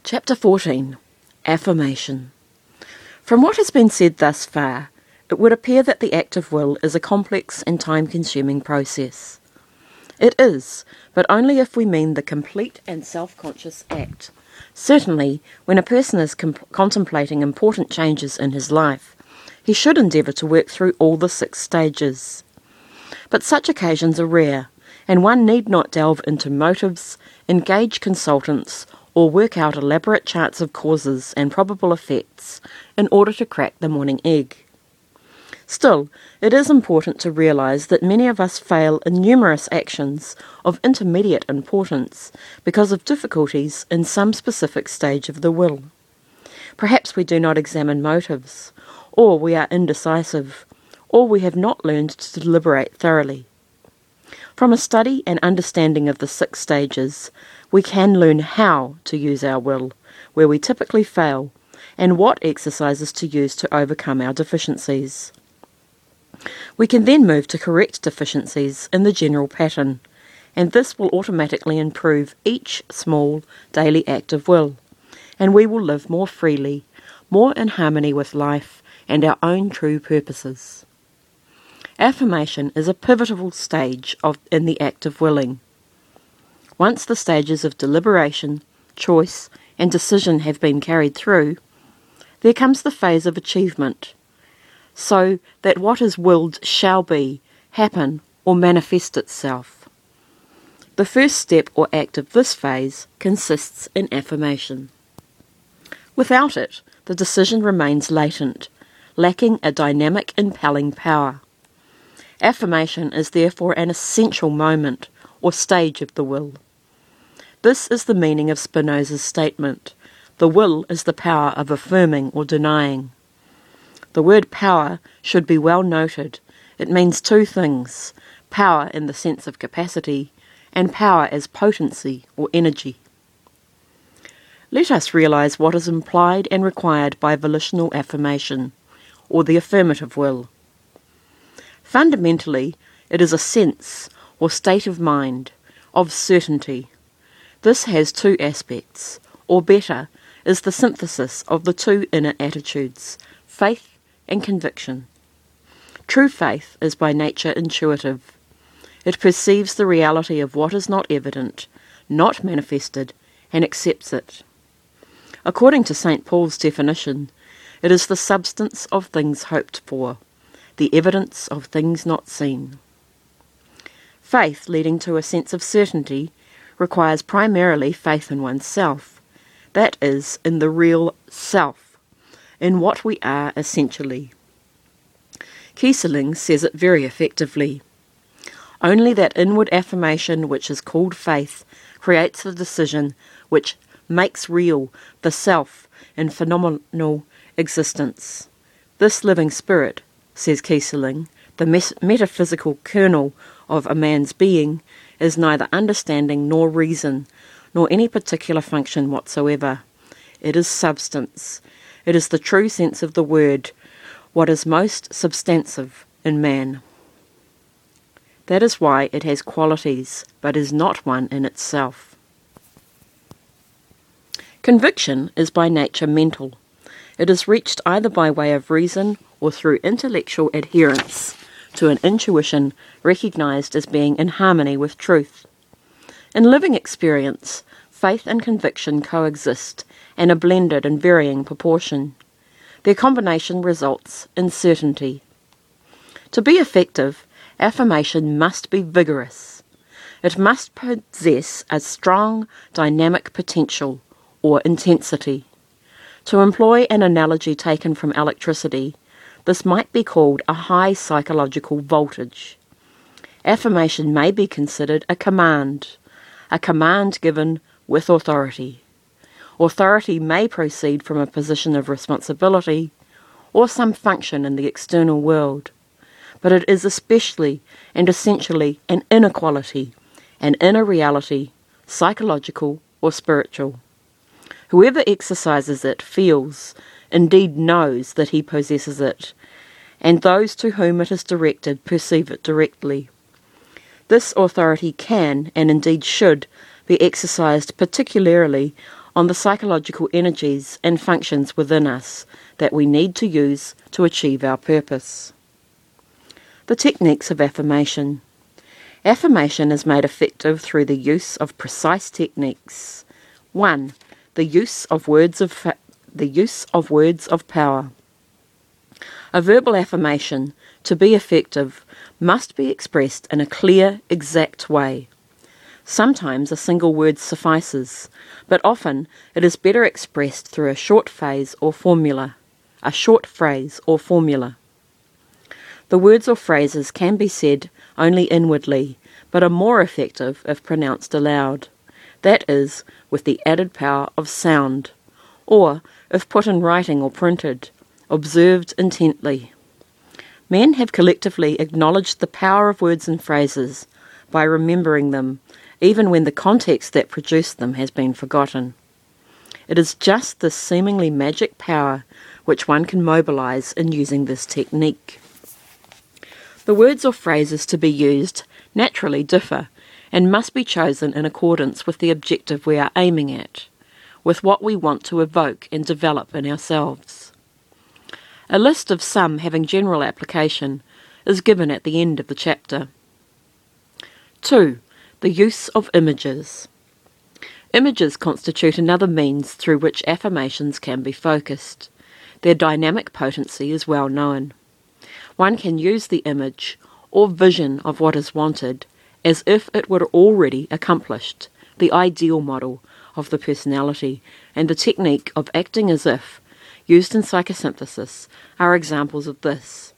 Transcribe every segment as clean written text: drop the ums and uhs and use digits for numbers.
Chapter 14. Affirmation. From what has been said thus far, it would appear that the act of will is a complex and time-consuming process. It is, but only if we mean the complete and self-conscious act. Certainly, when a person is contemplating important changes in his life, he should endeavour to work through all the 6 stages. But such occasions are rare, and one need not delve into motives, engage consultants, or work out elaborate charts of causes and probable effects in order to crack the morning egg. Still, it is important to realise that many of us fail in numerous actions of intermediate importance because of difficulties in some specific stage of the will. Perhaps we do not examine motives, or we are indecisive, or we have not learned to deliberate thoroughly. From a study and understanding of the 6 stages, we can learn how to use our will, where we typically fail, and what exercises to use to overcome our deficiencies. We can then move to correct deficiencies in the general pattern, and this will automatically improve each small daily act of will, and we will live more freely, more in harmony with life and our own true purposes. Affirmation is a pivotal stage in the act of willing. Once the stages of deliberation, choice, and decision have been carried through, there comes the phase of achievement, so that what is willed shall be, happen, or manifest itself. The first step or act of this phase consists in affirmation. Without it, the decision remains latent, lacking a dynamic, impelling power. Affirmation is therefore an essential moment or stage of the will. This is the meaning of Spinoza's statement: the will is the power of affirming or denying. The word power should be well noted. It means 2 things: power in the sense of capacity, and power as potency or energy. Let us realise what is implied and required by volitional affirmation, or the affirmative will. Fundamentally, it is a sense or state of mind, of certainty. This has 2 aspects, or better, is the synthesis of the 2 inner attitudes, faith and conviction. True faith is by nature intuitive. It perceives the reality of what is not evident, not manifested, and accepts it. According to St. Paul's definition, it is the substance of things hoped for, the evidence of things not seen. Faith, leading to a sense of certainty, requires primarily faith in oneself, that is, in the real self, in what we are essentially. Kieseling says it very effectively. Only that inward affirmation which is called faith creates the decision which makes real the self in phenomenal existence. This living spirit, says Kieseling, the metaphysical kernel of a man's being, is neither understanding nor reason, nor any particular function whatsoever. It is substance. It is the true sense of the word, what is most substantive in man. That is why it has qualities, but is not one in itself. Conviction is by nature mental. It is reached either by way of reason or through intellectual adherence to an intuition recognized as being in harmony with truth. In living experience, faith and conviction coexist and are blended in varying proportion. Their combination results in certainty. To be effective, affirmation must be vigorous. It must possess a strong dynamic potential or intensity. To employ an analogy taken from electricity, this might be called a high psychological voltage. Affirmation may be considered a command given with authority. Authority may proceed from a position of responsibility or some function in the external world, but it is especially and essentially an inner quality, an inner reality, psychological or spiritual. Whoever exercises it feels, indeed knows that he possesses it, and those to whom it is directed perceive it directly. This authority can, and indeed should, be exercised particularly on the psychological energies and functions within us that we need to use to achieve our purpose. The techniques of affirmation. Affirmation is made effective through the use of precise techniques. 1. The use of words of power. A verbal affirmation, to be effective, must be expressed in a clear, exact way. Sometimes a single word suffices, but often it is better expressed through a short phrase or formula. The words or phrases can be said only inwardly, but are more effective if pronounced aloud. That is, with the added power of sound, or, if put in writing or printed, observed intently. Men have collectively acknowledged the power of words and phrases by remembering them, even when the context that produced them has been forgotten. It is just this seemingly magic power which one can mobilize in using this technique. The words or phrases to be used naturally differ and must be chosen in accordance with the objective we are aiming at, with what we want to evoke and develop in ourselves. A list of some having general application is given at the end of the chapter. 2. The use of images. Images constitute another means through which affirmations can be focused. Their dynamic potency is well known. One can use the image or vision of what is wanted as if it were already accomplished, the ideal model of the personality and the technique of acting as if, used in psychosynthesis, are examples of this.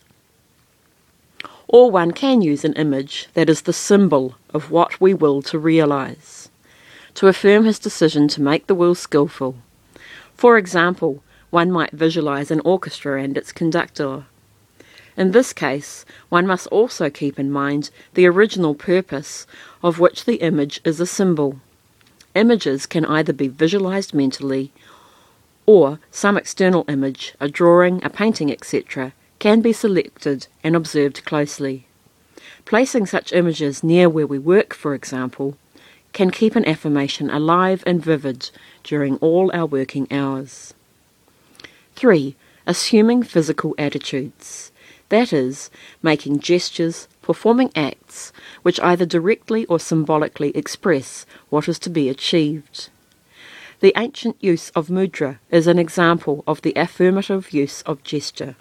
Or one can use an image that is the symbol of what we will to realize, to affirm his decision to make the will skillful. For example, one might visualize an orchestra and its conductor. In this case, one must also keep in mind the original purpose of which the image is a symbol. Images can either be visualized mentally, or some external image, a drawing, a painting, etc., can be selected and observed closely. Placing such images near where we work, for example, can keep an affirmation alive and vivid during all our working hours. 3. Assuming physical attitudes. That is, making gestures, performing acts, which either directly or symbolically express what is to be achieved. The ancient use of mudra is an example of the affirmative use of gesture.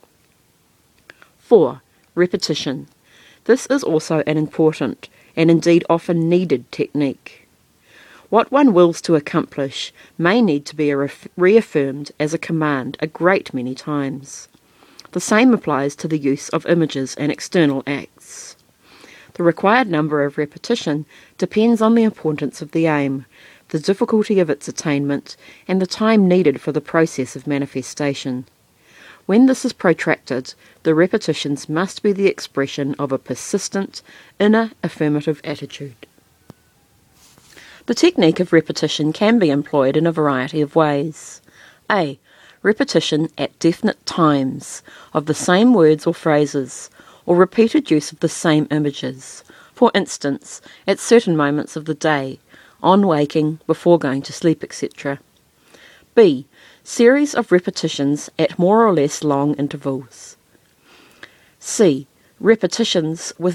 4. Repetition. This is also an important, and indeed often needed, technique. What one wills to accomplish may need to be reaffirmed as a command a great many times. The same applies to the use of images and external acts. The required number of repetition depends on the importance of the aim, the difficulty of its attainment, and the time needed for the process of manifestation. When this is protracted, the repetitions must be the expression of a persistent, inner affirmative attitude. The technique of repetition can be employed in a variety of ways. A. Repetition at definite times of the same words or phrases, or repeated use of the same images, for instance, at certain moments of the day, on waking, before going to sleep, etc. B. Series of repetitions at more or less long intervals. C. Repetitions with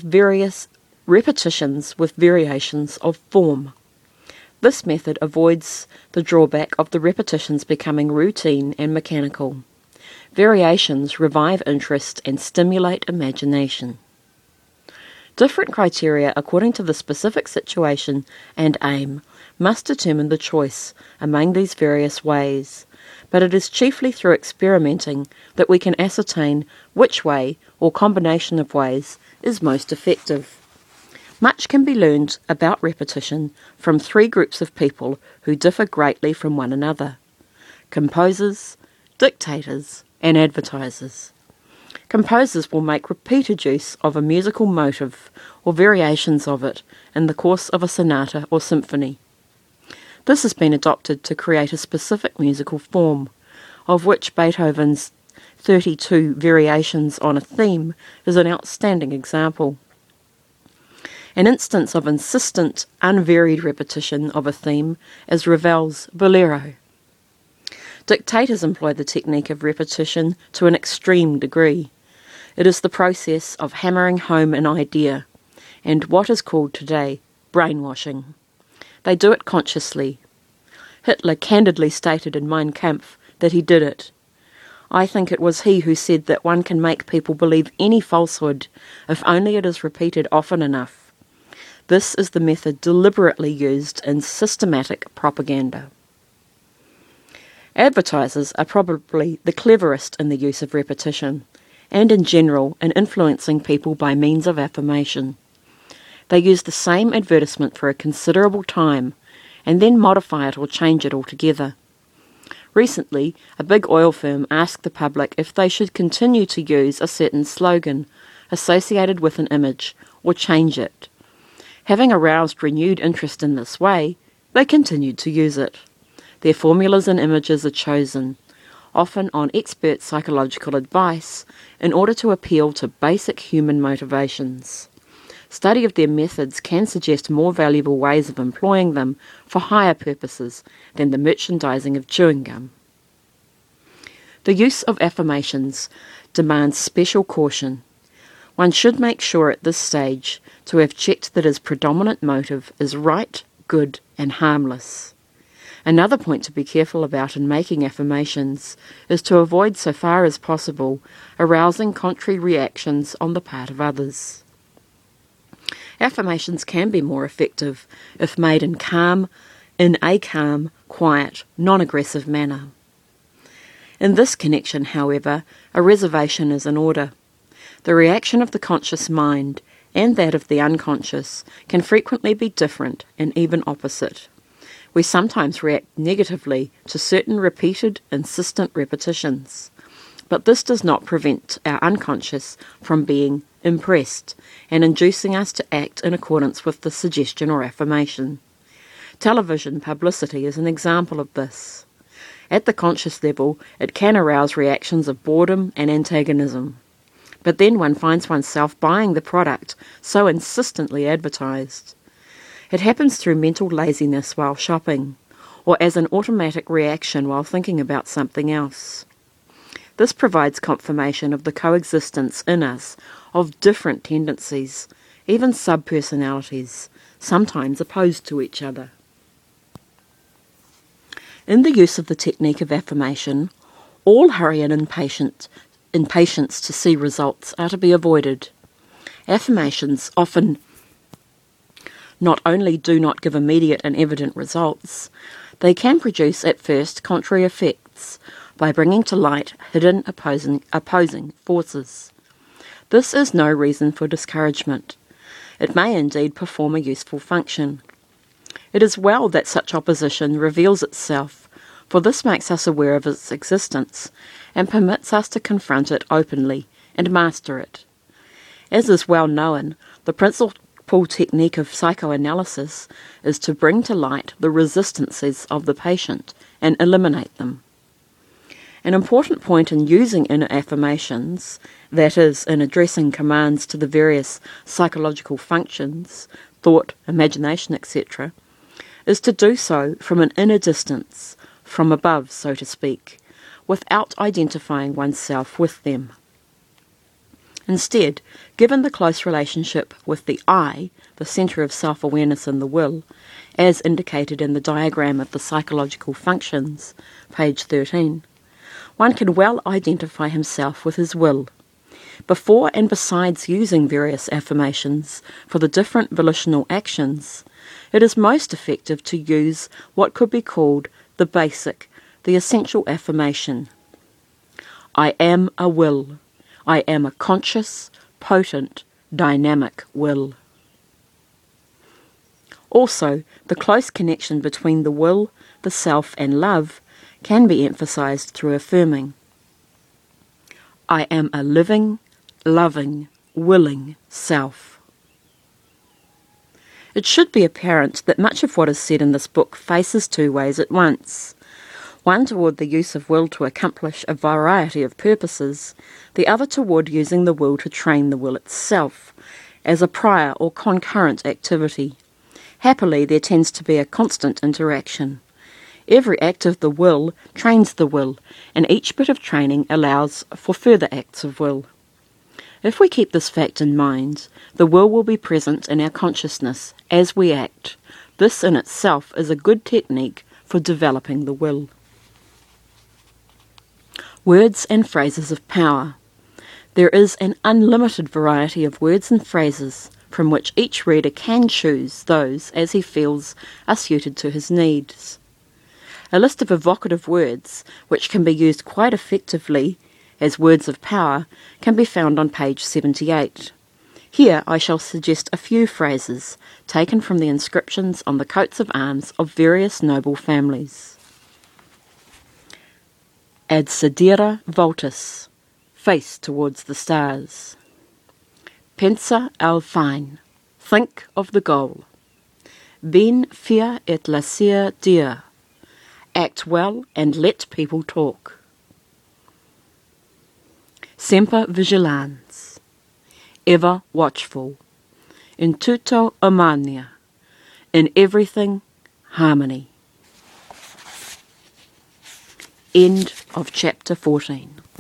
variations of form. This method avoids the drawback of the repetitions becoming routine and mechanical. Variations revive interest and stimulate imagination. Different criteria according to the specific situation and aim must determine the choice among these various ways, but it is chiefly through experimenting that we can ascertain which way or combination of ways is most effective. Much can be learned about repetition from 3 groups of people who differ greatly from one another: composers, dictators, and advertisers. Composers will make repeated use of a musical motive or variations of it in the course of a sonata or symphony. This has been adopted to create a specific musical form, of which Beethoven's 32 variations on a theme is an outstanding example. An instance of insistent, unvaried repetition of a theme is Ravel's Bolero. Dictators employ the technique of repetition to an extreme degree. It is the process of hammering home an idea, and what is called today brainwashing. They do it consciously. Hitler candidly stated in Mein Kampf that he did it. I think it was he who said that one can make people believe any falsehood if only it is repeated often enough. This is the method deliberately used in systematic propaganda. Advertisers are probably the cleverest in the use of repetition, and in general in influencing people by means of affirmation. They use the same advertisement for a considerable time, and then modify it or change it altogether. Recently, a big oil firm asked the public if they should continue to use a certain slogan associated with an image or change it. Having aroused renewed interest in this way, they continued to use it. Their formulas and images are chosen, often on expert psychological advice, in order to appeal to basic human motivations. Study of their methods can suggest more valuable ways of employing them for higher purposes than the merchandising of chewing gum. The use of affirmations demands special caution. One should make sure at this stage to have checked that his predominant motive is right, good, and harmless. Another point to be careful about in making affirmations is to avoid, so far as possible, arousing contrary reactions on the part of others. Affirmations can be more effective if made in a calm, quiet, non-aggressive manner. In this connection, however, a reservation is in order. The reaction of the conscious mind and that of the unconscious can frequently be different and even opposite. We sometimes react negatively to certain repeated, insistent repetitions, but this does not prevent our unconscious from being impressed and inducing us to act in accordance with the suggestion or affirmation. Television publicity is an example of this. At the conscious level, it can arouse reactions of boredom and antagonism. But then one finds oneself buying the product so insistently advertised. It happens through mental laziness while shopping, or as an automatic reaction while thinking about something else. This provides confirmation of the coexistence in us of different tendencies, even sub-personalities, sometimes opposed to each other. In the use of the technique of affirmation, all hurry and impatience to see results are to be avoided. Affirmations often not only do not give immediate and evident results, they can produce at first contrary effects by bringing to light hidden opposing forces. This is no reason for discouragement. It may indeed perform a useful function. It is well that such opposition reveals itself, for this makes us aware of its existence and permits us to confront it openly and master it. As is well known, the principal technique of psychoanalysis is to bring to light the resistances of the patient and eliminate them. An important point in using inner affirmations, that is, in addressing commands to the various psychological functions, thought, imagination, etc., is to do so from an inner distance, from above, so to speak, without identifying oneself with them. Instead, given the close relationship with the I, the centre of self-awareness in the will, as indicated in the diagram of the psychological functions, page 13, one can well identify himself with his will. Before and besides using various affirmations for the different volitional actions, it is most effective to use what could be called the basic, the essential affirmation. I am a will. I am a conscious, potent, dynamic will. Also, the close connection between the will, the self, and love can be emphasized through affirming, I am a living, loving, willing self. It should be apparent that much of what is said in this book faces two ways at once. One toward the use of will to accomplish a variety of purposes, the other toward using the will to train the will itself, as a prior or concurrent activity. Happily, there tends to be a constant interaction. Every act of the will trains the will, and each bit of training allows for further acts of will. If we keep this fact in mind, the will be present in our consciousness as we act. This in itself is a good technique for developing the will. Words and phrases of power. There is an unlimited variety of words and phrases from which each reader can choose those as he feels are suited to his needs. A list of evocative words, which can be used quite effectively as words of power, can be found on page 78. Here I shall suggest a few phrases taken from the inscriptions on the coats of arms of various noble families. Ad sedere voltus, face towards the stars. Pensa al fine, think of the goal. Ben fia et lacer dir, act well and let people talk. Semper vigilans, ever watchful. In tutto armonia, in everything harmony. End of chapter 14.